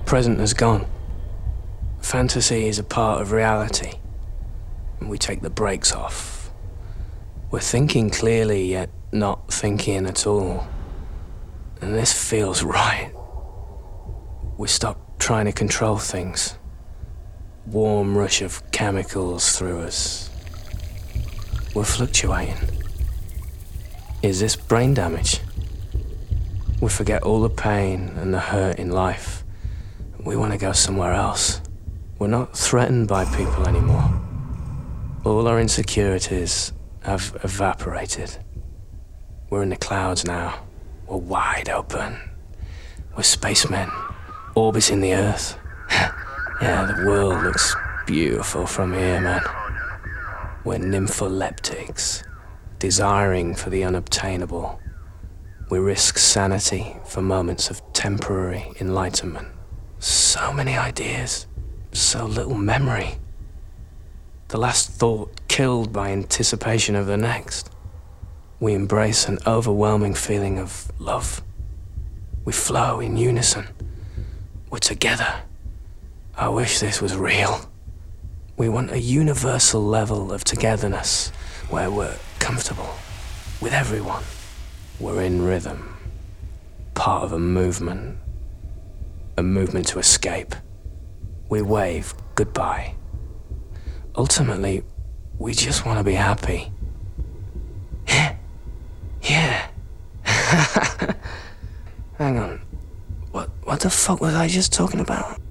present has gone. Fantasy is a part of reality, and we take the brakes off. We're thinking clearly, yet not thinking at all. And this feels right. We stop trying to control things. Warm rush of chemicals through us. We're fluctuating. Is this brain damage? We forget all the pain and the hurt in life. We want to go somewhere else. We're not threatened by people anymore. All our insecurities have evaporated. We're in the clouds now. We're wide open. We're spacemen, orbiting the Earth. Yeah, the world looks beautiful from here, man. We're nympholeptics, desiring for the unobtainable. We risk sanity for moments of temporary enlightenment. So many ideas, so little memory. The last thought killed by anticipation of the next. We embrace an overwhelming feeling of love. We flow in unison. We're together. I wish this was real. We want a universal level of togetherness where we're comfortable with everyone. We're in rhythm, part of a movement to escape. We wave goodbye. Ultimately, we just want to be happy. Yeah. Hang on. What the fuck was I just talking about?